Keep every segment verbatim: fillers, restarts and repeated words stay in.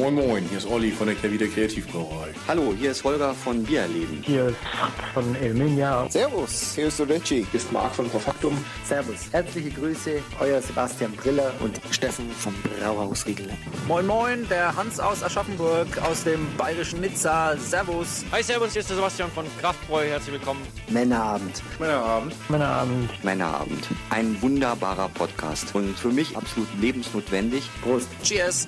Moin Moin, hier ist Olli von der Kehrwieder Kreativbrauerei. Hallo, hier ist Holger von Biererleben. Hier ist von Elminia. Servus, hier ist Odechi. Hier ist Marc von Profaktum. Servus, herzliche Grüße, euer Sebastian Briller und Steffen vom Brauhaus Riegele. Moin Moin, der Hans aus Aschaffenburg, aus dem bayerischen Nizza. Servus. Hi Servus, hier ist der Sebastian von Kraftbräu. Herzlich willkommen. Männerabend. Männerabend. Männerabend. Männerabend. Ein wunderbarer Podcast und für mich absolut lebensnotwendig. Prost. Cheers.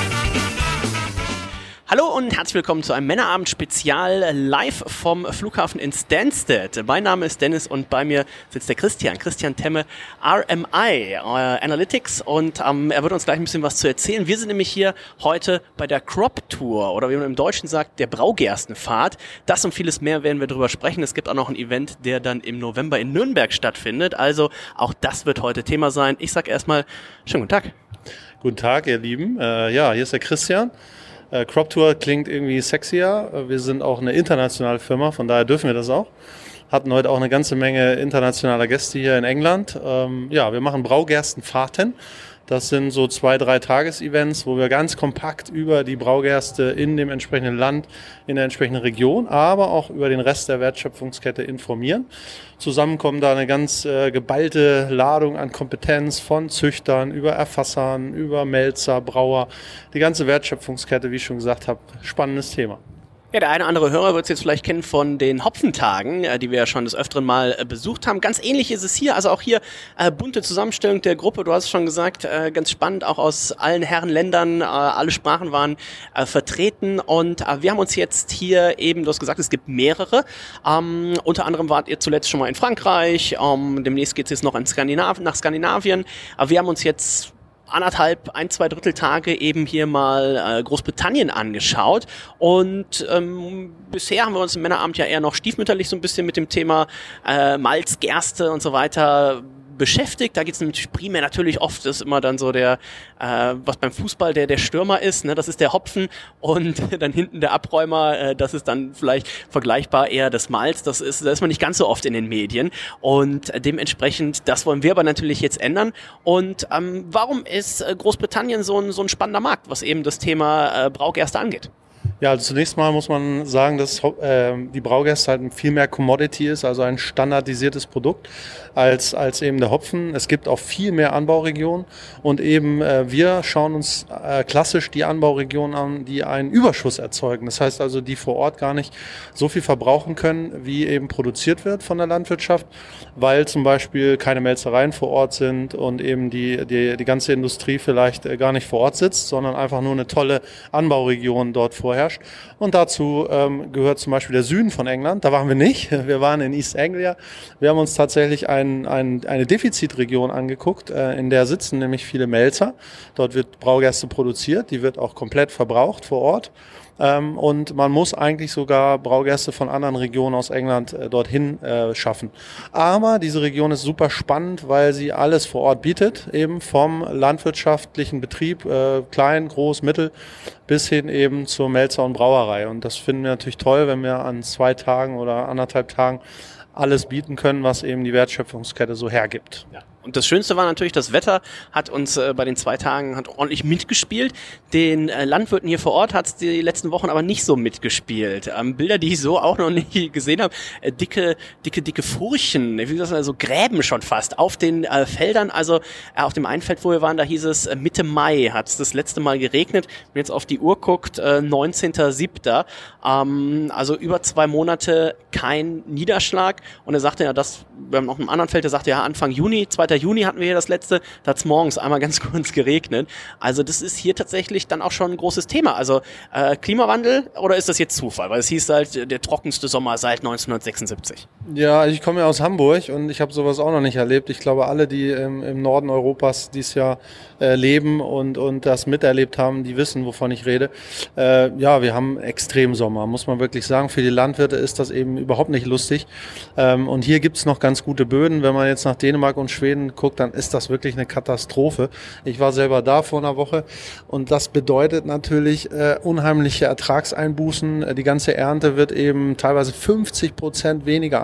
Hallo und herzlich willkommen zu einem Männerabend-Spezial live vom Flughafen in Stansted. Mein Name ist Dennis und bei mir sitzt der Christian, Christian Temme, R M I, äh, Analytics, und ähm, er wird uns gleich ein bisschen was zu erzählen. Wir sind nämlich hier heute bei der Crop Tour oder wie man im Deutschen sagt, der Braugerstenfahrt. Das und vieles mehr werden wir drüber sprechen. Es gibt auch noch ein Event, der dann im November in Nürnberg stattfindet. Also auch das wird heute Thema sein. Ich sage erstmal schönen guten Tag. Guten Tag, ihr Lieben. Äh, ja, hier ist der Christian. Äh, Crop Tour klingt irgendwie sexier. Wir sind auch eine internationale Firma, von daher dürfen wir das auch. Hatten heute auch eine ganze Menge internationaler Gäste hier in England. Ähm, ja, wir machen Braugerstenfahrten. Das sind so zwei, drei Tagesevents, wo wir ganz kompakt über die Braugerste in dem entsprechenden Land, in der entsprechenden Region, aber auch über den Rest der Wertschöpfungskette informieren. Zusammen kommen da eine ganz äh, geballte Ladung an Kompetenz von Züchtern, über Erfassern, über Melzer, Brauer. Die ganze Wertschöpfungskette, wie ich schon gesagt habe, spannendes Thema. Ja, der eine oder andere Hörer wird es jetzt vielleicht kennen von den Hopfentagen, äh, die wir ja schon des Öfteren mal äh, besucht haben. Ganz ähnlich ist es hier, also auch hier äh, bunte Zusammenstellung der Gruppe. Du hast es schon gesagt, äh, ganz spannend, auch aus allen Herrenländern, äh, alle Sprachen waren äh, vertreten, und äh, wir haben uns jetzt hier eben, du hast gesagt, es gibt mehrere. Ähm, unter anderem wart ihr zuletzt schon mal in Frankreich, ähm, demnächst geht es jetzt noch in Skandinav- nach Skandinavien. Aber wir haben uns jetzt anderthalb, ein, zwei Drittel Tage eben hier mal äh, Großbritannien angeschaut, und ähm, bisher haben wir uns im Männerabend ja eher noch stiefmütterlich so ein bisschen mit dem Thema äh, Malz, Gerste und so weiter beschäftigt. Da geht es nämlich primär natürlich oft, ist immer dann so der, äh, was beim Fußball der der Stürmer ist, ne, das ist der Hopfen, und dann hinten der Abräumer, äh, das ist dann vielleicht vergleichbar eher das Malz, das ist, da ist man nicht ganz so oft in den Medien, und äh, dementsprechend, das wollen wir aber natürlich jetzt ändern. Und ähm, warum ist äh, Großbritannien so ein, so ein spannender Markt, was eben das Thema äh, Braugerste angeht? Ja, also zunächst mal muss man sagen, dass äh, die Braugerste halt viel mehr Commodity ist, also ein standardisiertes Produkt als als eben der Hopfen. Es gibt auch viel mehr Anbauregionen, und eben äh, wir schauen uns äh, klassisch die Anbauregionen an, die einen Überschuss erzeugen. Das heißt also, die vor Ort gar nicht so viel verbrauchen können, wie eben produziert wird von der Landwirtschaft, weil zum Beispiel keine Melzereien vor Ort sind und eben die die die ganze Industrie vielleicht äh, gar nicht vor Ort sitzt, sondern einfach nur eine tolle Anbauregion dort vorherrscht. Und dazu ähm, gehört zum Beispiel der Süden von England. Da waren wir nicht. Wir waren in East Anglia. Wir haben uns tatsächlich ein, ein, eine Defizitregion angeguckt, äh, in der sitzen nämlich viele Melzer. Dort wird Braugerste produziert. Die wird auch komplett verbraucht vor Ort. Ähm, und man muss eigentlich sogar Braugerste von anderen Regionen aus England äh, dorthin äh, schaffen. Aber diese Region ist super spannend, weil sie alles vor Ort bietet, eben vom landwirtschaftlichen Betrieb, äh, klein, groß, mittel, bis hin eben zur Melzer- und Brauerei. Und das finden wir natürlich toll, wenn wir an zwei Tagen oder anderthalb Tagen alles bieten können, was eben die Wertschöpfungskette so hergibt. Ja. Und das Schönste war natürlich, das Wetter hat uns äh, bei den zwei Tagen hat ordentlich mitgespielt. Den äh, Landwirten hier vor Ort hat es die letzten Wochen aber nicht so mitgespielt. Ähm, Bilder, die ich so auch noch nicht gesehen habe, äh, dicke, dicke, dicke Furchen, wie gesagt, also Gräben schon fast auf den äh, Feldern. Also äh, auf dem einen Feld, wo wir waren, da hieß es äh, Mitte Mai hat es das letzte Mal geregnet. Wenn man jetzt auf die Uhr guckt, äh, neunzehnter siebter Ähm, also über zwei Monate kein Niederschlag. Und er sagte ja, das, wir haben noch einem anderen Feld, der sagte ja Anfang Juni, zweiter Juni hatten wir hier das letzte, da hat es morgens einmal ganz kurz geregnet. Also das ist hier tatsächlich dann auch schon ein großes Thema. Also äh, Klimawandel, oder ist das jetzt Zufall? Weil es hieß halt, der trockenste Sommer seit neunzehnhundertsechsundsiebzig. Ja, ich komme ja aus Hamburg und ich habe sowas auch noch nicht erlebt. Ich glaube, alle, die im, im Norden Europas dieses Jahr äh, leben und, und das miterlebt haben, die wissen, wovon ich rede. Äh, ja, wir haben Extremsommer, muss man wirklich sagen. Für die Landwirte ist das eben überhaupt nicht lustig. Ähm, und hier gibt's noch ganz gute Böden. Wenn man jetzt nach Dänemark und Schweden guckt, dann ist das wirklich eine Katastrophe. Ich war selber da vor einer Woche, und das bedeutet natürlich äh, unheimliche Ertragseinbußen. Die ganze Ernte wird eben teilweise fünfzig Prozent weniger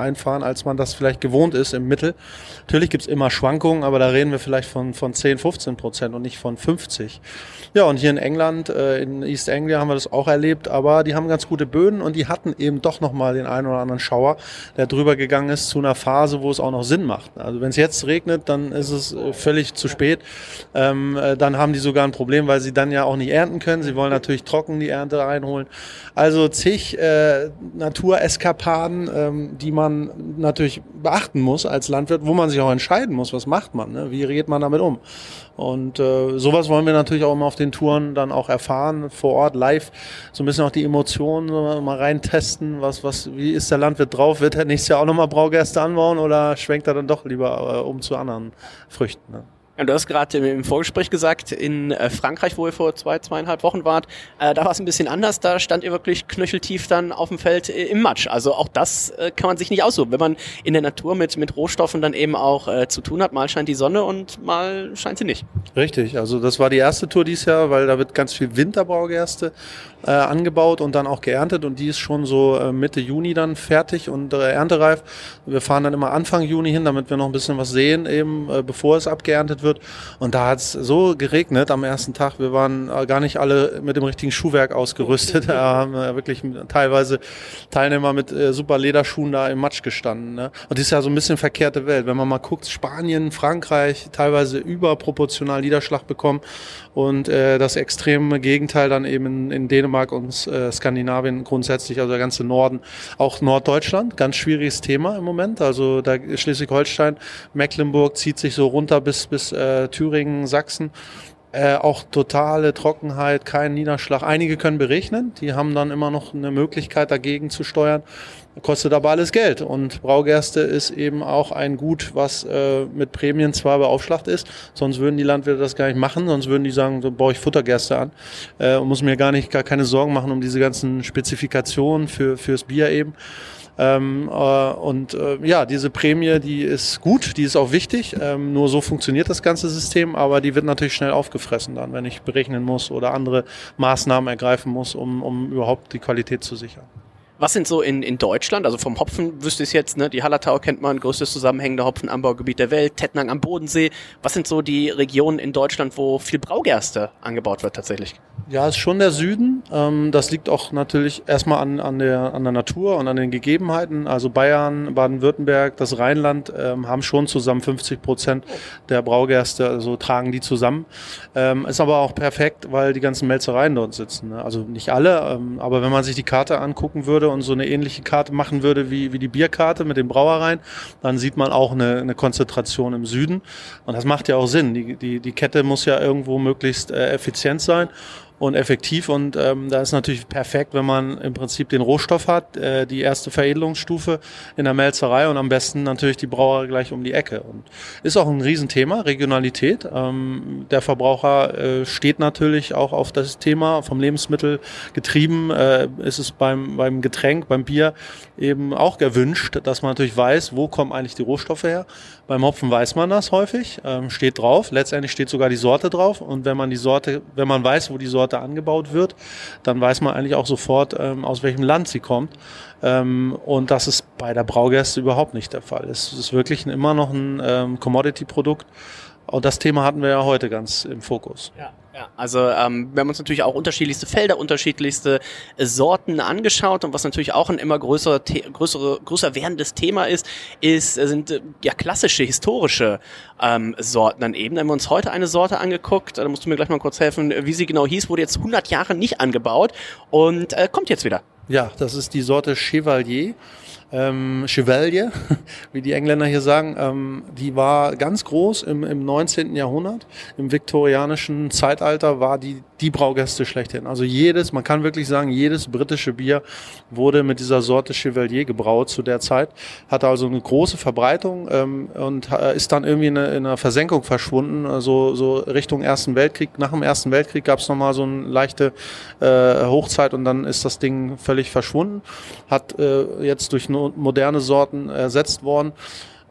einfahren, als man das vielleicht gewohnt ist im Mittel. Natürlich gibt's immer Schwankungen, aber da reden wir vielleicht von, von zehn, fünfzehn Prozent und nicht von fünfzig. Ja, und hier in England, äh, in East Anglia haben wir das auch erlebt, aber die haben ganz gute Böden und die hatten eben doch nochmal den einen oder anderen Schauer, der drüber gegangen ist zu einer Phase, wo es auch noch Sinn macht. Also wenn es jetzt regnet, dann ist es äh, völlig zu spät. Ähm, äh, dann haben die sogar ein Problem, weil sie dann ja auch nicht ernten können. Sie wollen natürlich trocken die Ernte einholen. Also zig äh, Natureskapaden, ähm, die man natürlich beachten muss als Landwirt, wo man sich auch entscheiden muss, was macht man, ne? Wie geht man damit um? Und äh, sowas wollen wir natürlich auch immer auf den Touren dann auch erfahren, vor Ort, live, so ein bisschen auch die Emotionen so mal rein testen, was, was, wie ist der Landwirt drauf, wird er nächstes Jahr auch nochmal Braugerste anbauen oder schwenkt er dann doch lieber äh, um zu anderen Früchten, ne? Ja, du hast gerade im Vorgespräch gesagt, in äh, Frankreich, wo ihr vor zwei, zweieinhalb Wochen wart, äh, da war es ein bisschen anders, da stand ihr wirklich knöcheltief dann auf dem Feld äh, im Matsch. Also auch das äh, kann man sich nicht aussuchen, wenn man in der Natur mit, mit Rohstoffen dann eben auch äh, zu tun hat. Mal scheint die Sonne und mal scheint sie nicht. Richtig, also das war die erste Tour dieses Jahr, weil da wird ganz viel Winterbraugerste äh, angebaut und dann auch geerntet und die ist schon so äh, Mitte Juni dann fertig und äh, erntereif. Wir fahren dann immer Anfang Juni hin, damit wir noch ein bisschen was sehen, eben äh, bevor es abgeerntet wird. Und da hat es so geregnet am ersten Tag. Wir waren äh, gar nicht alle mit dem richtigen Schuhwerk ausgerüstet. Da haben äh, wirklich teilweise Teilnehmer mit äh, super Lederschuhen da im Matsch gestanden, ne? Und das ist ja so ein bisschen verkehrte Welt. Wenn man mal guckt, Spanien, Frankreich, teilweise überproportional Niederschlag bekommen und äh, das extreme Gegenteil dann eben in, in Dänemark und äh, Skandinavien grundsätzlich, also der ganze Norden, auch Norddeutschland, ganz schwieriges Thema im Moment. Also da Schleswig-Holstein, Mecklenburg zieht sich so runter bis bis äh, Thüringen, Sachsen. Äh, auch totale Trockenheit, kein Niederschlag. Einige können berechnen, die haben dann immer noch eine Möglichkeit dagegen zu steuern. Kostet aber alles Geld und Braugerste ist eben auch ein Gut, was äh, mit Prämien zwar beaufschlagt ist, sonst würden die Landwirte das gar nicht machen, sonst würden die sagen, so baue ich Futtergerste an äh, und muss mir gar nicht gar keine Sorgen machen um diese ganzen Spezifikationen für fürs Bier eben. Ähm, äh, und äh, ja, diese Prämie, die ist gut, die ist auch wichtig, ähm, nur so funktioniert das ganze System, aber die wird natürlich schnell aufgefressen dann, wenn ich berechnen muss oder andere Maßnahmen ergreifen muss, um, um überhaupt die Qualität zu sichern. Was sind so in, in Deutschland, also vom Hopfen wüsste ich jetzt, ne, die Hallertau kennt man, größtes zusammenhängende Hopfenanbaugebiet der Welt, Tettnang am Bodensee. Was sind so die Regionen in Deutschland, wo viel Braugerste angebaut wird tatsächlich? Ja, ist schon der Süden. Ähm, das liegt auch natürlich erstmal an, an, der, an der Natur und an den Gegebenheiten. Also Bayern, Baden-Württemberg, das Rheinland ähm, haben schon zusammen fünfzig Prozent der Braugerste, also tragen die zusammen. Ähm, ist aber auch perfekt, weil die ganzen Melzereien dort sitzen, ne? Also nicht alle, ähm, aber wenn man sich die Karte angucken würde und so eine ähnliche Karte machen würde wie, wie die Bierkarte mit den Brauereien, dann sieht man auch eine, eine Konzentration im Süden. Und das macht ja auch Sinn. Die, die, die Kette muss ja irgendwo möglichst äh, effizient sein und effektiv und ähm, da ist natürlich perfekt, wenn man im Prinzip den Rohstoff hat, äh, die erste Veredelungsstufe in der Melzerei und am besten natürlich die Brauerei gleich um die Ecke. Und ist auch ein Riesenthema, Regionalität. Ähm, der Verbraucher äh, steht natürlich auch auf das Thema, vom Lebensmittel getrieben, äh, ist es beim, beim Getränk, beim Bier eben auch gewünscht, dass man natürlich weiß, wo kommen eigentlich die Rohstoffe her. Beim Hopfen weiß man das häufig, ähm, steht drauf, letztendlich steht sogar die Sorte drauf und wenn man die Sorte, wenn man weiß, wo die Sorte angebaut wird, dann weiß man eigentlich auch sofort, ähm, aus welchem Land sie kommt. Ähm, und das ist bei der Braugerste überhaupt nicht der Fall. Es ist wirklich immer noch ein ähm, Commodity-Produkt. Und das Thema hatten wir ja heute ganz im Fokus. Ja. Ja, also ähm, wir haben uns natürlich auch unterschiedlichste Felder, unterschiedlichste äh, Sorten angeschaut und was natürlich auch ein immer größer, The- größere, größer werdendes Thema ist, ist äh, sind äh, ja klassische, historische ähm, Sorten dann eben. Da haben wir uns heute eine Sorte angeguckt, da musst du mir gleich mal kurz helfen, wie sie genau hieß, wurde jetzt hundert Jahre nicht angebaut und äh, kommt jetzt wieder. Ja, das ist die Sorte Chevalier. Ähm, Chevalier, wie die Engländer hier sagen, ähm, die war ganz groß im, im neunzehnten Jahrhundert. Im viktorianischen Zeitalter war die die Braugerste schlechthin. Also jedes, man kann wirklich sagen, jedes britische Bier wurde mit dieser Sorte Chevalier gebraut zu der Zeit. Hatte also eine große Verbreitung ähm, und äh, ist dann irgendwie in, eine, in einer Versenkung verschwunden. Also so Richtung Ersten Weltkrieg. Nach dem Ersten Weltkrieg gab es nochmal so eine leichte äh, Hochzeit und dann ist das Ding völlig verschwunden. Hat äh, jetzt durch moderne Sorten ersetzt worden.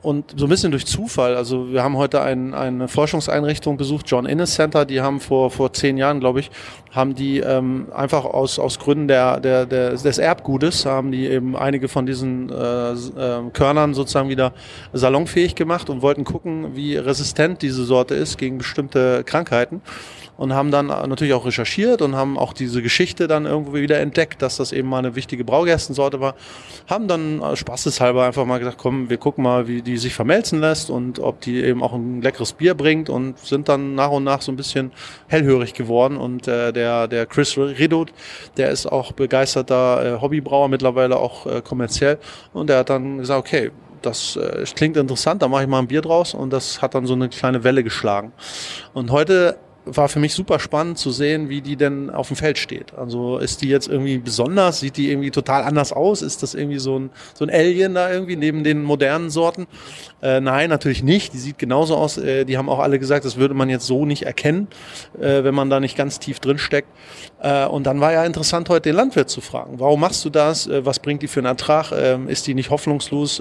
und so ein bisschen durch Zufall, also wir haben heute ein, eine Forschungseinrichtung besucht, John Innes Center, die haben vor vor zehn Jahren, glaube ich, haben die ähm, einfach aus aus Gründen der, der der des Erbgutes, haben die eben einige von diesen äh, äh, Körnern sozusagen wieder salonfähig gemacht und wollten gucken, wie resistent diese Sorte ist gegen bestimmte Krankheiten. Und haben dann natürlich auch recherchiert und haben auch diese Geschichte dann irgendwo wieder entdeckt, dass das eben mal eine wichtige Braugerstensorte war. Haben dann spaßeshalber einfach mal gesagt, komm, wir gucken mal, wie die sich vermelzen lässt und ob die eben auch ein leckeres Bier bringt und sind dann nach und nach so ein bisschen hellhörig geworden. Und äh, der der Chris Ridout, der ist auch begeisterter äh, Hobbybrauer, mittlerweile auch äh, kommerziell. Und der hat dann gesagt, okay, das äh, klingt interessant, da mache ich mal ein Bier draus. Und das hat dann so eine kleine Welle geschlagen. Und heute war für mich super spannend zu sehen, wie die denn auf dem Feld steht. Also ist die jetzt irgendwie besonders? Sieht die irgendwie total anders aus? Ist das irgendwie so ein, so ein Alien da irgendwie neben den modernen Sorten? Äh, nein, natürlich nicht. Die sieht genauso aus. Äh, die haben auch alle gesagt, das würde man jetzt so nicht erkennen, äh, wenn man da nicht ganz tief drin steckt. Äh, und dann war ja interessant, heute den Landwirt zu fragen. Warum machst du das? Äh, was bringt die für einen Ertrag? Äh, ist die nicht hoffnungslos,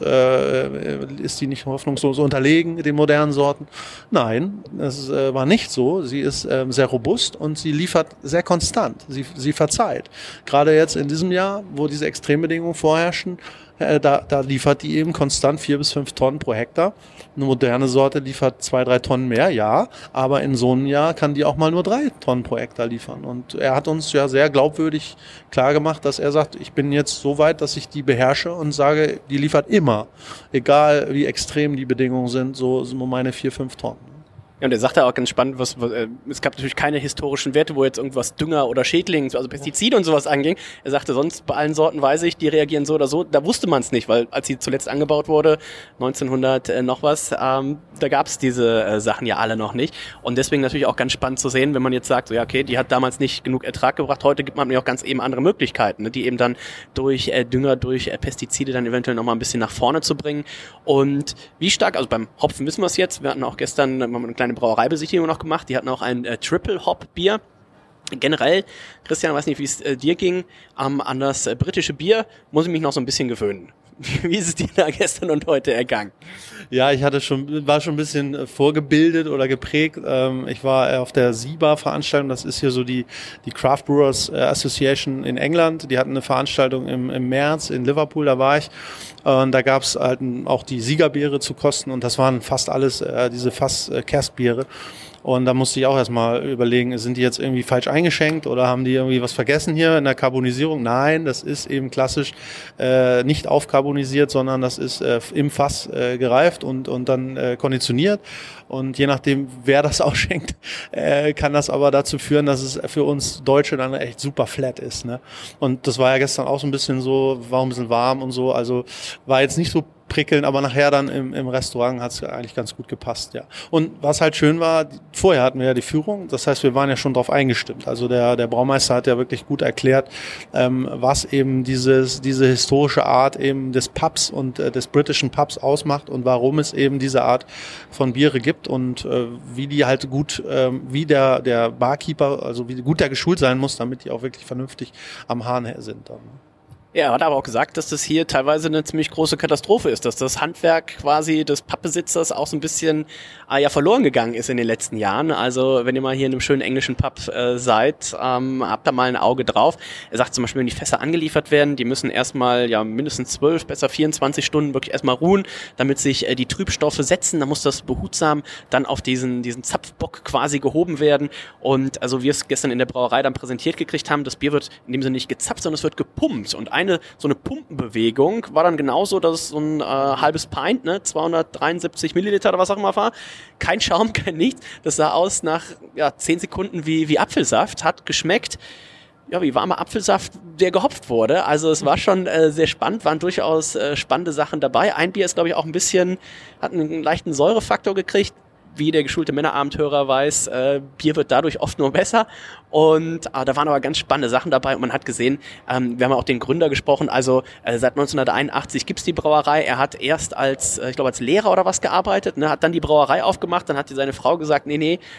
äh, ist die nicht hoffnungslos unterlegen den modernen Sorten? Nein, das äh, war nicht so. Sie ist äh, sehr robust und sie liefert sehr konstant. Sie, sie verzeiht. Gerade jetzt in diesem Jahr, wo diese Extrembedingungen vorherrschen, äh, da, da liefert die eben konstant vier bis fünf Tonnen pro Hektar. Eine moderne Sorte liefert zwei, drei Tonnen mehr, ja, aber in so einem Jahr kann die auch mal nur drei Tonnen pro Hektar liefern. Und er hat uns ja sehr glaubwürdig klar gemacht, dass er sagt, ich bin jetzt so weit, dass ich die beherrsche und sage, die liefert immer, egal wie extrem die Bedingungen sind, so, so meine vier, fünf Tonnen. Ja, und er sagte auch ganz spannend, was, was äh, es gab natürlich keine historischen Werte, wo jetzt irgendwas Dünger oder Schädlings, also Pestizide und sowas anging. Er sagte, sonst bei allen Sorten weiß ich, die reagieren so oder so. Da wusste man es nicht, weil als sie zuletzt angebaut wurde, neunzehnhundert äh, noch was, ähm, da gab es diese äh, Sachen ja alle noch nicht. Und deswegen natürlich auch ganz spannend zu sehen, wenn man jetzt sagt, so ja okay, die hat damals nicht genug Ertrag gebracht, heute gibt man mir auch ganz eben andere Möglichkeiten, ne, die eben dann durch äh, Dünger, durch äh, Pestizide dann eventuell nochmal ein bisschen nach vorne zu bringen. Und wie stark, also beim Hopfen wissen wir es jetzt, wir hatten auch gestern äh, mal eine kleine Brauereibesichtigung noch gemacht. Die hatten auch ein äh, Triple-Hop-Bier. Generell, Christian, weiß nicht, wie es äh, dir ging, ähm, an das äh, britische Bier muss ich mich noch so ein bisschen gewöhnen. Wie ist es dir da gestern und heute ergangen? Ja, ich hatte schon, war schon ein bisschen vorgebildet oder geprägt. Ähm, ich war auf der S I B A-Veranstaltung, das ist hier so die, die Craft Brewers Association in England. Die hatten eine Veranstaltung im, im März in Liverpool, da war ich. Und da gab's halt auch die Siegerbiere zu kosten und das waren fast alles äh, diese Fass-Kerstbiere. Und da musste ich auch erstmal überlegen, sind die jetzt irgendwie falsch eingeschenkt oder haben die irgendwie was vergessen hier in der Karbonisierung? Nein, das ist eben klassisch äh, nicht aufkarbonisiert, sondern das ist äh, im Fass äh, gereift und, und dann äh, konditioniert. Und je nachdem, wer das ausschenkt, äh, kann das aber dazu führen, dass es für uns Deutsche dann echt super flat ist. Ne? Und das war ja gestern auch so ein bisschen so, war ein bisschen warm und so, also war jetzt nicht so prickeln, aber nachher dann im, im Restaurant hat es eigentlich ganz gut gepasst, ja. Und was halt schön war, vorher hatten wir ja die Führung, das heißt, wir waren ja schon drauf eingestimmt. Also der der Braumeister hat ja wirklich gut erklärt, ähm, was eben dieses diese historische Art eben des Pubs und äh, des britischen Pubs ausmacht und warum es eben diese Art von Biere gibt und äh, wie die halt gut, äh, wie der der Barkeeper, also wie gut der geschult sein muss, damit die auch wirklich vernünftig am Hahn sind dann. Ja, er hat aber auch gesagt, dass das hier teilweise eine ziemlich große Katastrophe ist, dass das Handwerk quasi des Pappbesitzers auch so ein bisschen äh, ja verloren gegangen ist in den letzten Jahren. Also wenn ihr mal hier in einem schönen englischen Pub äh, seid, ähm, habt da mal ein Auge drauf. Er sagt zum Beispiel, wenn die Fässer angeliefert werden, die müssen erstmal ja mindestens zwölf, besser vierundzwanzig Stunden wirklich erstmal ruhen, damit sich äh, die Trübstoffe setzen. Da muss das behutsam dann auf diesen diesen Zapfbock quasi gehoben werden. Und also wir es gestern in der Brauerei dann präsentiert gekriegt haben, das Bier wird in dem Sinne nicht gezapft, sondern es wird gepumpt. Und ein Eine, so eine Pumpenbewegung war dann genauso, dass es so ein äh, halbes Pint, ne, zweihundertdreiundsiebzig Milliliter oder was auch immer war. Kein Schaum, kein nichts. Das sah aus nach ja, zehn Sekunden wie, wie Apfelsaft, hat geschmeckt ja, wie warmer Apfelsaft, der gehopft wurde. Also es war schon äh, sehr spannend, waren durchaus äh, spannende Sachen dabei. Ein Bier ist, glaube ich, auch ein bisschen, hat einen leichten Säurefaktor gekriegt. Wie der geschulte Männerabendhörer weiß, äh, Bier wird dadurch oft nur besser. Und äh, da waren aber ganz spannende Sachen dabei. Und man hat gesehen, ähm, wir haben auch den Gründer gesprochen, also äh, seit neunzehnhunderteinundachtzig gibt's die Brauerei. Er hat erst als, äh, ich glaube als Lehrer oder was gearbeitet, ne, hat dann die Brauerei aufgemacht. Dann hat seine Frau gesagt, nee, nee,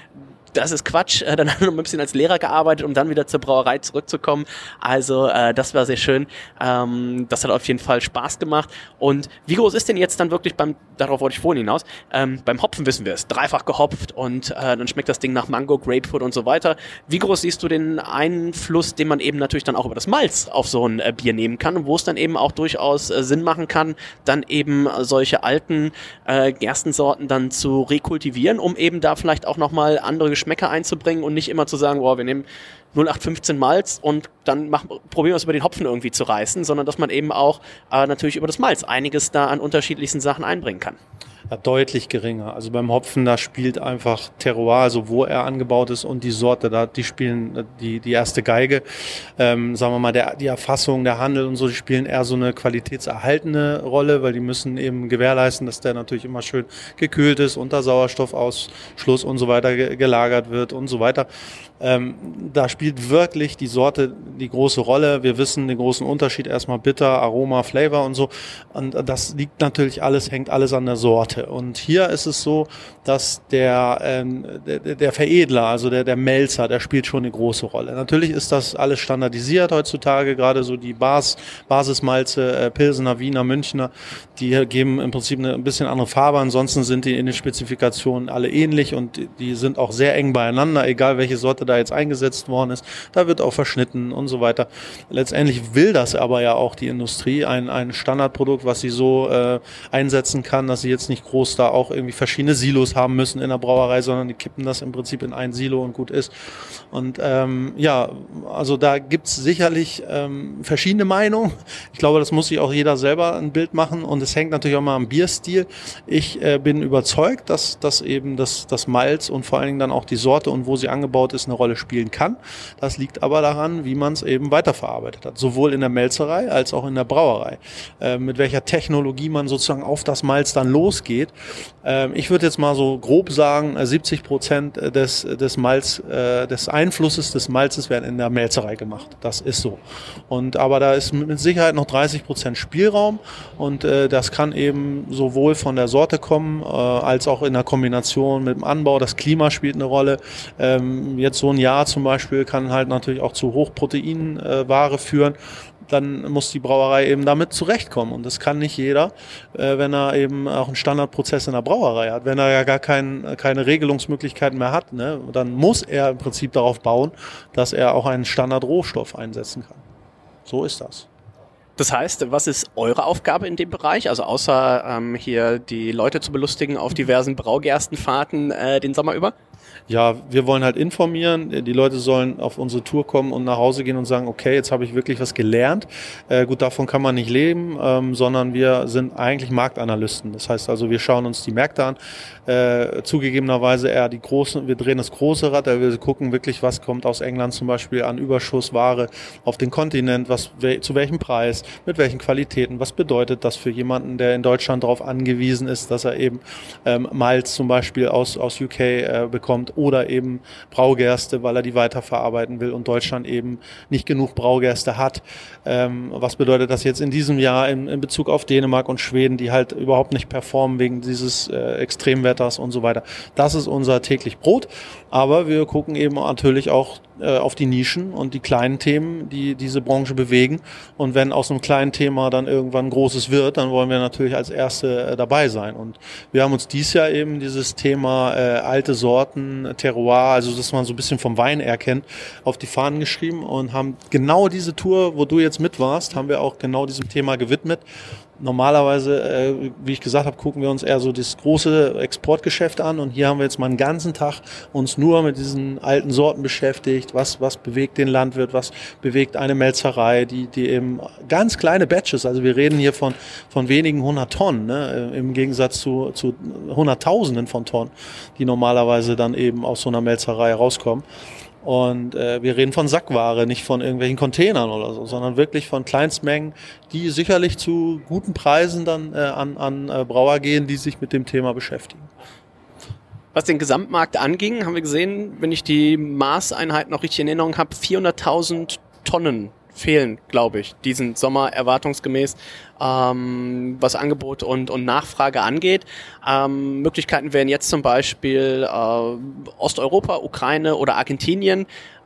das ist Quatsch. Äh, dann hat er noch ein bisschen als Lehrer gearbeitet, um dann wieder zur Brauerei zurückzukommen. Also äh, das war sehr schön. Ähm, das hat auf jeden Fall Spaß gemacht. Und wie groß ist denn jetzt dann wirklich beim, darauf wollte ich vorhin hinaus, ähm, beim Hopfen wissen wir es, dreifach gehopft und äh, dann schmeckt das Ding nach Mango, Grapefruit und so weiter. Wie groß siehst du den Einfluss, den man eben natürlich dann auch über das Malz auf so ein äh, Bier nehmen kann und wo es dann eben auch durchaus äh, Sinn machen kann, dann eben solche alten äh, Gerstensorten dann zu rekultivieren, um eben da vielleicht auch nochmal andere Geschmäcker einzubringen und nicht immer zu sagen, boah, wir nehmen null acht fünfzehn Malz und dann machen, probieren wir es über den Hopfen irgendwie zu reißen, sondern dass man eben auch äh, natürlich über das Malz einiges da an unterschiedlichsten Sachen einbringen kann. Ja, deutlich geringer. Also beim Hopfen, da spielt einfach Terroir, also wo er angebaut ist und die Sorte, da die spielen die die erste Geige. Ähm, sagen wir mal, der, die Erfassung, der Handel und so, die spielen eher so eine qualitätserhaltende Rolle, weil die müssen eben gewährleisten, dass der natürlich immer schön gekühlt ist, unter Sauerstoffausschluss und so weiter ge- gelagert wird und so weiter. Ähm, da spielt wirklich die Sorte die große Rolle. Wir wissen den großen Unterschied, erstmal Bitter, Aroma, Flavor und so. Und das liegt natürlich alles, hängt alles an der Sorte. Und hier ist es so, dass der, ähm, der, der Veredler, also der, der Melzer, der spielt schon eine große Rolle. Natürlich ist das alles standardisiert heutzutage, gerade so die Bas, Basismalze, äh, Pilsener, Wiener, Münchner, die geben im Prinzip eine ein bisschen andere Farbe. Ansonsten sind die in den Spezifikationen alle ähnlich und die sind auch sehr eng beieinander, egal welche Sorte da jetzt eingesetzt worden ist. Da wird auch verschnitten und so weiter. Letztendlich will das aber ja auch die Industrie, ein, ein Standardprodukt, was sie so äh, einsetzen kann, dass sie jetzt nicht groß da auch irgendwie verschiedene Silos haben müssen in der Brauerei, sondern die kippen das im Prinzip in ein Silo und gut ist. Und ähm, ja, also da gibt's sicherlich ähm, verschiedene Meinungen. Ich glaube, das muss sich auch jeder selber ein Bild machen und es hängt natürlich auch mal am Bierstil. Ich äh, bin überzeugt, dass, dass eben das, das Malz und vor allen Dingen dann auch die Sorte und wo sie angebaut ist, eine Rolle spielen kann. Das liegt aber daran, wie man es eben weiterverarbeitet hat. Sowohl in der Melzerei als auch in der Brauerei. Äh, mit welcher Technologie man sozusagen auf das Malz dann losgeht. Äh, ich würde jetzt mal so grob sagen, siebzig Prozent des, des Malz, äh, des Einflusses des Malzes werden in der Melzerei gemacht. Das ist so. Und, aber da ist mit Sicherheit noch dreißig Prozent Spielraum und äh, das kann eben sowohl von der Sorte kommen, äh, als auch in der Kombination mit dem Anbau. Das Klima spielt eine Rolle. Ähm, jetzt so ein Jahr zum Beispiel kann halt natürlich auch zu Hochproteinware äh, führen. Dann muss die Brauerei eben damit zurechtkommen. Und das kann nicht jeder, äh, wenn er eben auch einen Standardprozess in der Brauerei hat. Wenn er ja gar kein, keine Regelungsmöglichkeiten mehr hat, ne, dann muss er im Prinzip darauf bauen, dass er auch einen Standardrohstoff einsetzen kann. So ist das. Das heißt, was ist eure Aufgabe in dem Bereich? Also außer ähm, hier die Leute zu belustigen auf diversen Braugerstenfahrten äh, den Sommer über? Ja, wir wollen halt informieren. Die Leute sollen auf unsere Tour kommen und nach Hause gehen und sagen, okay, jetzt habe ich wirklich was gelernt. Äh, gut, davon kann man nicht leben, ähm, sondern wir sind eigentlich Marktanalysten. Das heißt also, wir schauen uns die Märkte an. Äh, zugegebenerweise eher die großen, wir drehen das große Rad, wir gucken wirklich, was kommt aus England zum Beispiel an Überschussware auf den Kontinent, was zu welchem Preis, mit welchen Qualitäten, was bedeutet das für jemanden, der in Deutschland darauf angewiesen ist, dass er eben ähm, Malz zum Beispiel aus, aus U K äh, bekommt oder eben Braugerste, weil er die weiterverarbeiten will und Deutschland eben nicht genug Braugerste hat. Ähm, was bedeutet das jetzt in diesem Jahr in, in Bezug auf Dänemark und Schweden, die halt überhaupt nicht performen wegen dieses äh, Extremwetters und so weiter. Das ist unser täglich Brot, aber wir gucken eben natürlich auch äh, auf die Nischen und die kleinen Themen, die diese Branche bewegen und wenn aus einem kleinen Thema dann irgendwann ein großes wird, dann wollen wir natürlich als Erste äh, dabei sein und wir haben uns dieses Jahr eben dieses Thema äh, alte Sorten, Terroir, also dass man so ein bisschen vom Wein erkennt, auf die Fahnen geschrieben und haben genau diese Tour, wo du jetzt mit warst, haben wir auch genau diesem Thema gewidmet. Normalerweise, äh, wie ich gesagt habe, gucken wir uns eher so das große Exportgeschäft an und hier haben wir jetzt mal einen ganzen Tag uns nur mit diesen alten Sorten beschäftigt. Was, was bewegt den Landwirt, was bewegt eine Melzerei, die, die eben ganz kleine Batches, also wir reden hier von, von wenigen hundert Tonnen, ne, im Gegensatz zu, zu Hunderttausenden von Tonnen, die normalerweise dann eben aus so einer Melzerei rauskommen. Und äh, wir reden von Sackware, nicht von irgendwelchen Containern oder so, sondern wirklich von Kleinstmengen, die sicherlich zu guten Preisen dann äh, an, an äh, Brauer gehen, die sich mit dem Thema beschäftigen. Was den Gesamtmarkt anging, haben wir gesehen, wenn ich die Maßeinheit noch richtig in Erinnerung habe, vierhunderttausend Tonnen fehlen, glaube ich, diesen Sommer erwartungsgemäß, ähm, was Angebot und, und Nachfrage angeht. Ähm, Möglichkeiten wären jetzt zum Beispiel äh, Osteuropa, Ukraine oder Argentinien.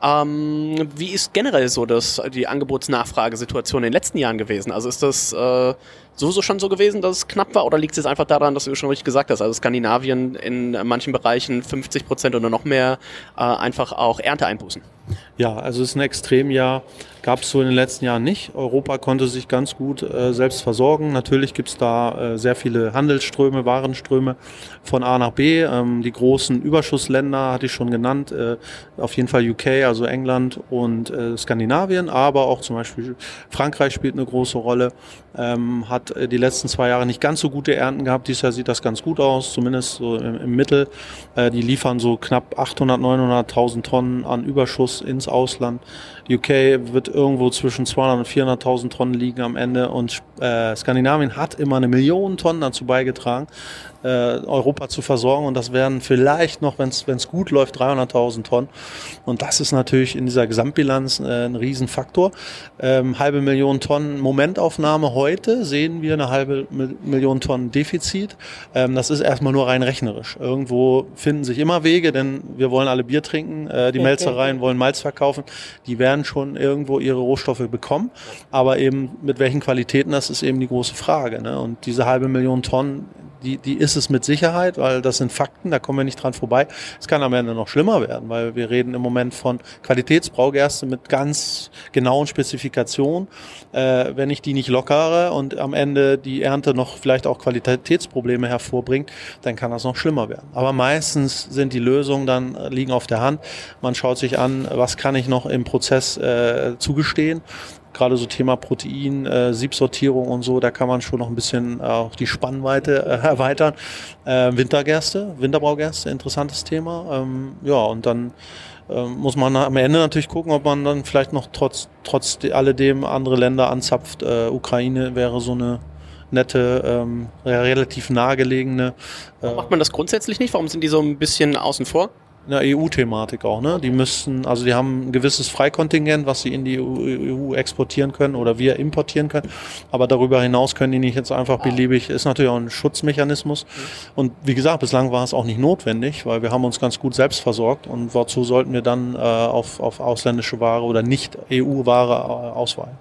Ähm, wie ist generell so das, die Angebots-Nachfragesituation in den letzten Jahren gewesen? Also ist das äh, sowieso schon so gewesen, dass es knapp war, oder liegt es jetzt einfach daran, dass du schon richtig gesagt hast, also Skandinavien in manchen Bereichen fünfzig Prozent oder noch mehr äh, einfach auch Ernteeinbußen? Ja, also es ist ein Extremjahr, gab es so in den letzten Jahren nicht. Europa konnte sich ganz gut äh, selbst versorgen. Natürlich gibt es da äh, sehr viele Handelsströme, Warenströme von A nach B. Ähm, die großen Überschussländer hatte ich schon genannt, äh, auf jeden Fall U K, also England und äh, Skandinavien, aber auch zum Beispiel Frankreich spielt eine große Rolle, ähm, hat äh, die letzten zwei Jahre nicht ganz so gute Ernten gehabt. Dieses Jahr sieht das ganz gut aus, zumindest so im, im Mittel. Äh, die liefern so knapp achthundert, neunhunderttausend Tonnen an Überschuss ins Ausland. U K wird irgendwo zwischen zweihundert und vierhunderttausend Tonnen liegen am Ende und äh, Skandinavien hat immer eine Million Tonnen dazu beigetragen, äh, Europa zu versorgen, und das wären vielleicht noch, wenn es gut läuft, dreihunderttausend Tonnen, und das ist natürlich in dieser Gesamtbilanz äh, ein Riesenfaktor. Ähm, halbe Million Tonnen Momentaufnahme heute, sehen wir eine halbe Million Tonnen Defizit. Ähm, das ist erstmal nur rein rechnerisch. Irgendwo finden sich immer Wege, denn wir wollen alle Bier trinken, äh, die Melzereien wollen Malz verkaufen, die werden schon irgendwo ihre Rohstoffe bekommen, aber eben mit welchen Qualitäten, das ist eben die große Frage, ne? Und diese halbe Million Tonnen, die, die ist es mit Sicherheit, weil das sind Fakten, da kommen wir nicht dran vorbei. Es kann am Ende noch schlimmer werden, weil wir reden im Moment von Qualitätsbraugerste mit ganz genauen Spezifikationen. Äh, wenn ich die nicht lockere und am Ende die Ernte noch vielleicht auch Qualitätsprobleme hervorbringt, dann kann das noch schlimmer werden. Aber meistens sind die Lösungen dann, äh, liegen auf der Hand. Man schaut sich an, was kann ich noch im Prozess äh, zugestehen. Gerade so Thema Protein, äh, Siebsortierung und so, da kann man schon noch ein bisschen äh, auch die Spannweite äh, erweitern. Äh, Wintergerste, Winterbraugerste, interessantes Thema. Ähm, ja, und dann äh, muss man am Ende natürlich gucken, ob man dann vielleicht noch trotz, trotz alledem andere Länder anzapft. Äh, Ukraine wäre so eine nette, ähm, relativ nahegelegene. Äh, Warum macht man das grundsätzlich nicht? Warum sind die so ein bisschen außen vor? Eine E U-Thematik auch, ne? Die müssten, also die haben ein gewisses Freikontingent, was sie in die E U exportieren können oder wir importieren können. Aber darüber hinaus können die nicht jetzt einfach beliebig, ist natürlich auch ein Schutzmechanismus. Und wie gesagt, bislang war es auch nicht notwendig, weil wir haben uns ganz gut selbst versorgt, und wozu sollten wir dann äh, auf, auf ausländische Ware oder nicht E U-Ware äh, ausweichen?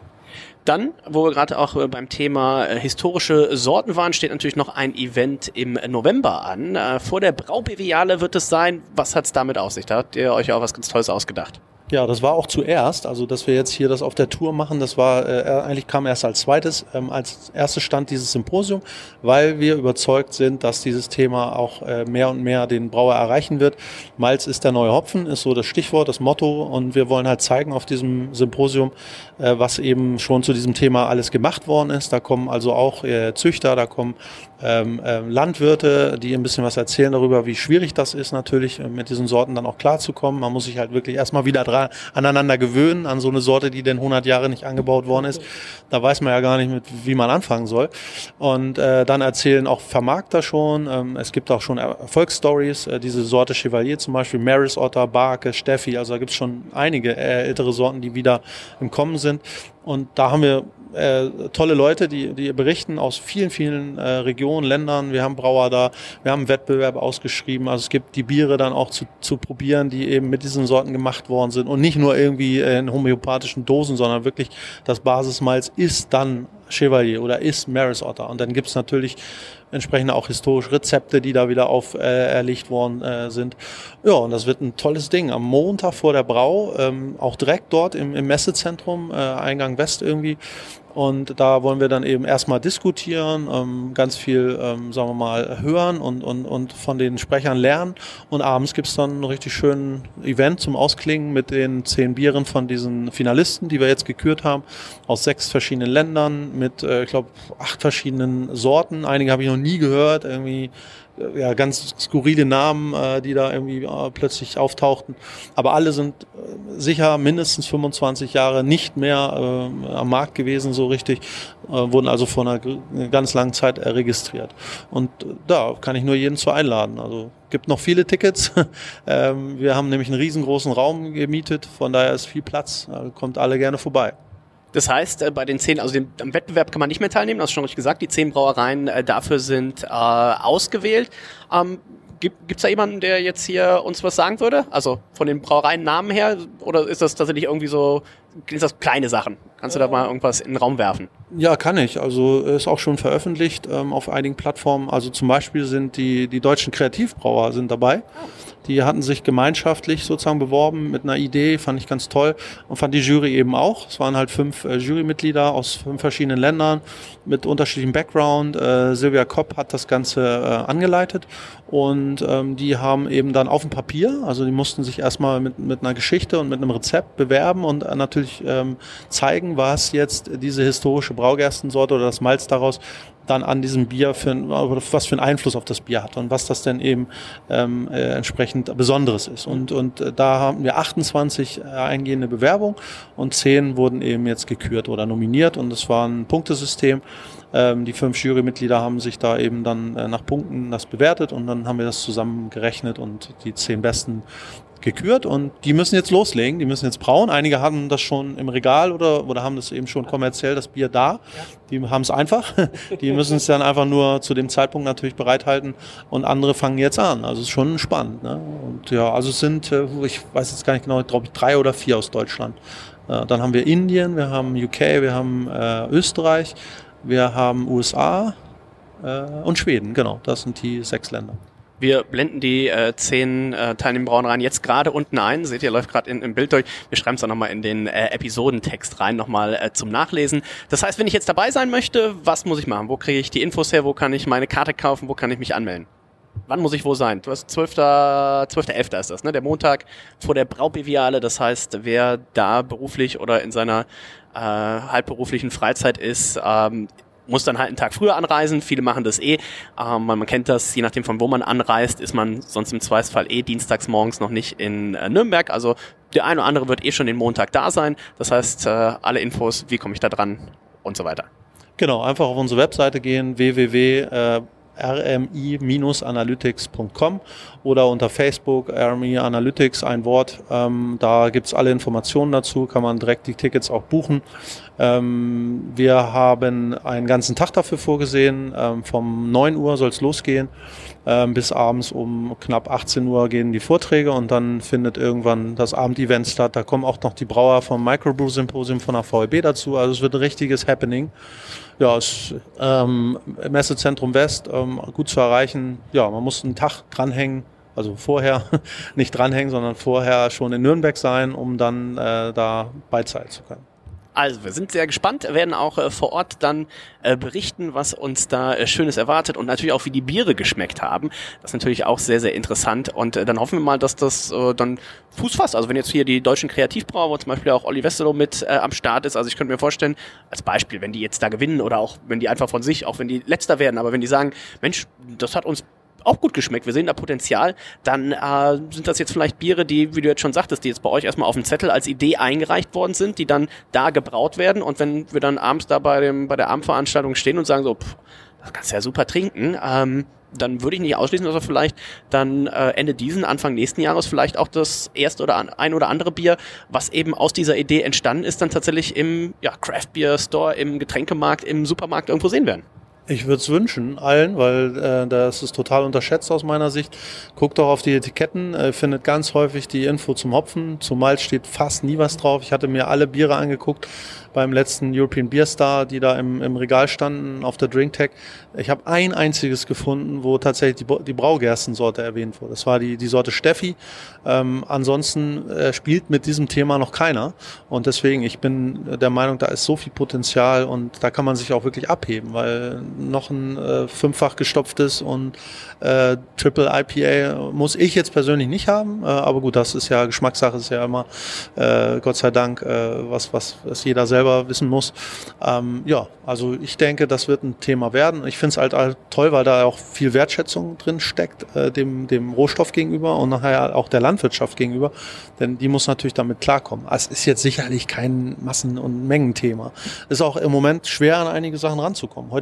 Dann, wo wir gerade auch beim Thema äh, historische Sorten waren, steht natürlich noch ein Event im November an. Äh, vor der Braubeviale wird es sein. Was hat's damit auf sich? Da habt ihr euch auch was ganz Tolles ausgedacht. Ja, das war auch zuerst, also dass wir jetzt hier das auf der Tour machen, das war äh, eigentlich kam erst als zweites, ähm, als erstes stand dieses Symposium, weil wir überzeugt sind, dass dieses Thema auch äh, mehr und mehr den Brauer erreichen wird. Malz ist der neue Hopfen, ist so das Stichwort, das Motto, und wir wollen halt zeigen auf diesem Symposium, äh, was eben schon zu diesem Thema alles gemacht worden ist. Da kommen also auch äh, Züchter, da kommen ähm, äh, Landwirte, die ein bisschen was erzählen darüber, wie schwierig das ist natürlich, äh, mit diesen Sorten dann auch klarzukommen. Man muss sich halt wirklich erstmal wieder dran aneinander gewöhnen, an so eine Sorte, die denn hundert Jahre nicht angebaut worden ist. Da weiß man ja gar nicht, mit, wie man anfangen soll. Und äh, dann erzählen auch Vermarkter schon, ähm, es gibt auch schon Erfolgsstories, äh, diese Sorte Chevalier zum Beispiel, Maris Otter, Barke, Steffi, also da gibt es schon einige äh, ältere Sorten, die wieder im Kommen sind. Und da haben wir äh, tolle Leute, die, die berichten aus vielen, vielen äh, Regionen, Ländern. Wir haben Brauer da, wir haben einen Wettbewerb ausgeschrieben. Also es gibt die Biere dann auch zu, zu probieren, die eben mit diesen Sorten gemacht worden sind. Und nicht nur irgendwie in homöopathischen Dosen, sondern wirklich das Basismalz ist dann Chevalier oder ist Maris Otter. Und dann gibt's natürlich entsprechend auch historische Rezepte, die da wieder auferlegt äh, worden äh, sind. Ja, und das wird ein tolles Ding. Am Montag vor der Brau, ähm, auch direkt dort im, im Messezentrum, äh, Eingang West irgendwie. Und da wollen wir dann eben erstmal diskutieren, ähm, ganz viel, ähm, sagen wir mal, hören und, und, und von den Sprechern lernen. Und abends gibt's dann einen richtig schönen Event zum Ausklingen mit den zehn Bieren von diesen Finalisten, die wir jetzt gekürt haben, aus sechs verschiedenen Ländern mit, äh, ich glaube, acht verschiedenen Sorten. Einige habe ich noch nie gehört, irgendwie ja, ganz skurrile Namen, äh, die da irgendwie äh, plötzlich auftauchten. Aber alle sind äh, sicher mindestens fünfundzwanzig Jahre nicht mehr äh, am Markt gewesen, so richtig, äh, wurden also vor einer g- ganz langen Zeit äh, registriert. Und äh, da kann ich nur jeden zu einladen. Also gibt noch viele Tickets. ähm, wir haben nämlich einen riesengroßen Raum gemietet, von daher ist viel Platz. Also kommt alle gerne vorbei. Das heißt, äh, bei den zehn, also dem, am Wettbewerb kann man nicht mehr teilnehmen, das hast du schon richtig gesagt, die zehn Brauereien äh, dafür sind äh, ausgewählt. Ähm, Gibt es da jemanden, der jetzt hier uns was sagen würde? Also von den Brauereien-Namen her? Oder ist das tatsächlich irgendwie so, ist das kleine Sachen? Kannst du da mal irgendwas in den Raum werfen? Ja, kann ich. Also ist auch schon veröffentlicht ähm, auf einigen Plattformen. Also zum Beispiel sind die, die deutschen Kreativbrauer sind dabei. Die hatten sich gemeinschaftlich sozusagen beworben mit einer Idee, fand ich ganz toll und fand die Jury eben auch. Es waren halt fünf äh, Jurymitglieder aus fünf verschiedenen Ländern mit unterschiedlichem Background. Äh, Silvia Kopp hat das Ganze äh, angeleitet und ähm, die haben eben dann auf dem Papier, also die mussten sich erstmal mit, mit einer Geschichte und mit einem Rezept bewerben und äh, natürlich ähm, zeigen, was jetzt diese historische Braugerstensorte oder das Malz daraus dann an diesem Bier für was für einen Einfluss auf das Bier hat und was das denn eben ähm, äh, entsprechend Besonderes ist. Und und äh, da haben wir achtundzwanzig äh, eingehende Bewerbungen und zehn wurden eben jetzt gekürt oder nominiert und es war ein Punktesystem. Ähm, die fünf Jurymitglieder haben sich da eben dann äh, nach Punkten das bewertet und dann haben wir das zusammen gerechnet und die zehn Besten gekürt und die müssen jetzt loslegen, die müssen jetzt brauen. Einige haben das schon im Regal oder, oder haben das eben schon kommerziell, das Bier da. Die haben es einfach. Die müssen es dann einfach nur zu dem Zeitpunkt natürlich bereithalten und andere fangen jetzt an. Also es ist schon spannend. Ne? Und ja, also es sind, ich weiß jetzt gar nicht genau, glaube ich, drei oder vier aus Deutschland. Dann haben wir Indien, wir haben U K, wir haben äh, Österreich, wir haben U S A äh, und Schweden. Genau, das sind die sechs Länder. Wir blenden die äh, zehn äh, teilnehmenden Brauereien jetzt gerade unten ein. Seht ihr, läuft gerade im Bild durch. Wir schreiben es auch nochmal in den äh, Episodentext rein, nochmal äh, zum Nachlesen. Das heißt, wenn ich jetzt dabei sein möchte, was muss ich machen? Wo kriege ich die Infos her? Wo kann ich meine Karte kaufen? Wo kann ich mich anmelden? Wann muss ich wo sein? Du hast zwölfter elfter ist das, ne? Der Montag vor der Braubiviale. Das heißt, wer da beruflich oder in seiner äh, halbberuflichen Freizeit ist, ähm, muss dann halt einen Tag früher anreisen. Viele machen das eh. Ähm, man kennt das, je nachdem von wo man anreist, ist man sonst im Zweifelsfall eh dienstags morgens noch nicht in äh, Nürnberg. Also der eine oder andere wird eh schon den Montag da sein. Das heißt, äh, alle Infos, wie komme ich da dran und so weiter. Genau, einfach auf unsere Webseite gehen, w w w punkt r m i analytics punkt com oder unter Facebook R M I Analytics, ein Wort. Ähm, da gibt's alle Informationen dazu, kann man direkt die Tickets auch buchen. Ähm, wir haben einen ganzen Tag dafür vorgesehen. Ähm, vom neun Uhr soll es losgehen. Ähm, bis abends um knapp achtzehn Uhr gehen die Vorträge und dann findet irgendwann das Abendevent statt. Da kommen auch noch die Brauer vom Microbrew Symposium von der V E B dazu. Also es wird ein richtiges Happening. Ja, es, ähm, Messezentrum West, ähm, gut zu erreichen. Ja, man muss einen Tag dranhängen, also vorher nicht dranhängen, sondern vorher schon in Nürnberg sein, um dann äh, da beizahln zu können. Also, wir sind sehr gespannt, werden auch äh, vor Ort dann äh, berichten, was uns da äh, Schönes erwartet und natürlich auch, wie die Biere geschmeckt haben. Das ist natürlich auch sehr, sehr interessant und äh, dann hoffen wir mal, dass das äh, dann Fuß fasst. Also wenn jetzt hier die deutschen Kreativbrauer, wo zum Beispiel auch Olli Westerlo mit äh, am Start ist, also ich könnte mir vorstellen, als Beispiel, wenn die jetzt da gewinnen oder auch wenn die einfach von sich, auch wenn die Letzter werden, aber wenn die sagen, Mensch, das hat uns auch gut geschmeckt, wir sehen da Potenzial, dann äh, sind das jetzt vielleicht Biere, die, wie du jetzt schon sagtest, die jetzt bei euch erstmal auf dem Zettel als Idee eingereicht worden sind, die dann da gebraut werden und wenn wir dann abends da bei dem bei der Abendveranstaltung stehen und sagen so, pff, das kannst du ja super trinken, ähm, dann würde ich nicht ausschließen, dass wir vielleicht dann äh, Ende diesen, Anfang nächsten Jahres vielleicht auch das erste oder an, ein oder andere Bier, was eben aus dieser Idee entstanden ist, dann tatsächlich im ja, Craft Beer Store, im Getränkemarkt, im Supermarkt irgendwo sehen werden. Ich würde es wünschen, allen, weil äh, das ist total unterschätzt aus meiner Sicht. Guckt doch auf die Etiketten, äh, findet ganz häufig die Info zum Hopfen. Zum Malz steht fast nie was drauf. Ich hatte mir alle Biere angeguckt beim letzten European Beer Star, die da im, im Regal standen auf der DrinkTech. Ich habe ein einziges gefunden, wo tatsächlich die, die Braugerstensorte erwähnt wurde. Das war die, die Sorte Steffi. Ähm, ansonsten äh, spielt mit diesem Thema noch keiner. Und deswegen, ich bin der Meinung, da ist so viel Potenzial und da kann man sich auch wirklich abheben, weil noch ein äh, fünffach gestopftes und äh, Triple I P A muss ich jetzt persönlich nicht haben. Äh, aber gut, das ist ja Geschmackssache, ist ja immer äh, Gott sei Dank äh, was, was, was jeder selber wissen muss. Ähm, ja, also ich denke, das wird ein Thema werden. Ich finde es halt, halt toll, weil da auch viel Wertschätzung drin steckt, äh, dem, dem Rohstoff gegenüber und nachher auch der Landwirtschaft gegenüber, denn die muss natürlich damit klarkommen. Es ist jetzt sicherlich kein Massen- und Mengenthema. Es ist auch im Moment schwer, an einige Sachen ranzukommen. Heute fra-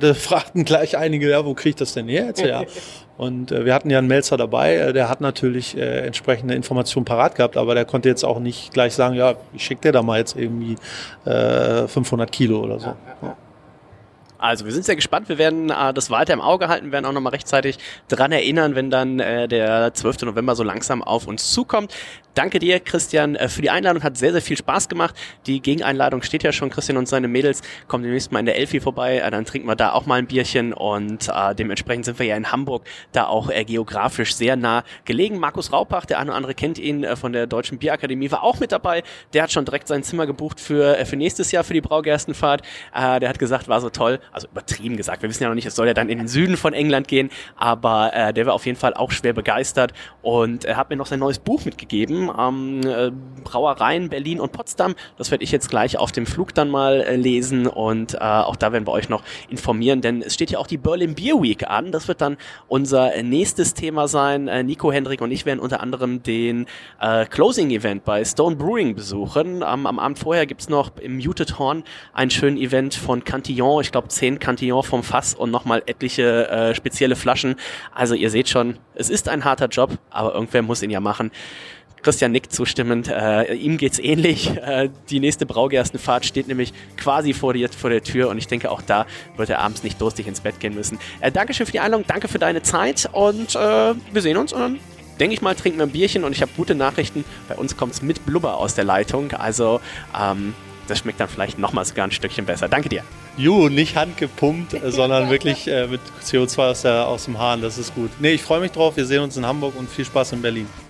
dachten gleich einige, ja, wo kriege ich das denn her jetzt her? Und äh, wir hatten ja einen Melzer dabei, äh, der hat natürlich äh, entsprechende Informationen parat gehabt, aber der konnte jetzt auch nicht gleich sagen, ja, ich schicke dir da mal jetzt irgendwie äh, fünfhundert Kilo oder so. Ja, ja, ja. Also wir sind sehr gespannt, wir werden äh, das weiter im Auge halten, werden auch nochmal rechtzeitig dran erinnern, wenn dann äh, der zwölfte November so langsam auf uns zukommt. Danke dir, Christian, äh, für die Einladung, hat sehr, sehr viel Spaß gemacht. Die Gegeneinladung steht ja schon, Christian und seine Mädels kommen demnächst mal in der Elfi vorbei, äh, dann trinken wir da auch mal ein Bierchen und äh, dementsprechend sind wir ja in Hamburg da auch äh, geografisch sehr nah gelegen. Markus Raupach, der eine oder andere kennt ihn äh, von der Deutschen Bierakademie, war auch mit dabei. Der hat schon direkt sein Zimmer gebucht für, äh, für nächstes Jahr für die Braugerstenfahrt. Äh, der hat gesagt, war so toll. Also übertrieben gesagt, wir wissen ja noch nicht, es soll ja dann in den Süden von England gehen, aber äh, der war auf jeden Fall auch schwer begeistert und er hat mir noch sein neues Buch mitgegeben, ähm, äh, Brauereien Berlin und Potsdam, das werde ich jetzt gleich auf dem Flug dann mal äh, lesen und äh, auch da werden wir euch noch informieren, denn es steht ja auch die Berlin Beer Week an, das wird dann unser nächstes Thema sein. äh, Nico, Hendrik und ich werden unter anderem den äh, Closing Event bei Stone Brewing besuchen. Ähm, am Abend vorher gibt's noch im Muted Horn einen schönen Event von Cantillon, ich glaube zehn Cantillon vom Fass und nochmal etliche äh, spezielle Flaschen. Also ihr seht schon, es ist ein harter Job, aber irgendwer muss ihn ja machen. Christian nickt zustimmend, äh, ihm geht's ähnlich. Äh, die nächste Braugerstenfahrt steht nämlich quasi vor, die, vor der Tür und ich denke, auch da wird er abends nicht durstig ins Bett gehen müssen. Äh, Dankeschön für die Einladung, danke für deine Zeit und äh, wir sehen uns und dann denke ich mal, trinken wir ein Bierchen und ich habe gute Nachrichten. Bei uns kommt's mit Blubber aus der Leitung, also ähm, das schmeckt dann vielleicht nochmal sogar ein Stückchen besser. Danke dir. Jo, nicht handgepumpt, sondern wirklich äh, mit C O zwei aus, der, aus dem Hahn, das ist gut. Nee, ich freue mich drauf, wir sehen uns in Hamburg und viel Spaß in Berlin.